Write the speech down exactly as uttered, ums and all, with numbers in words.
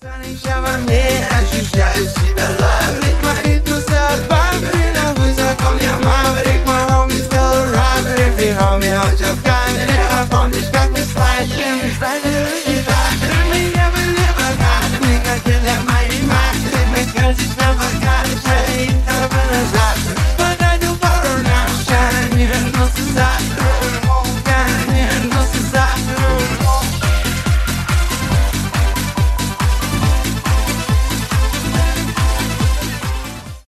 Я во мне ощущаю себя лаврик. Мои тусы от бамбри на высоком я маврик. Мой хоми сделал раприк. И хоми очень в камере. А помнишь, как мы слайдим? Слайдим и так. Меня были богаты. Мы хотели мои матери. Мы хотели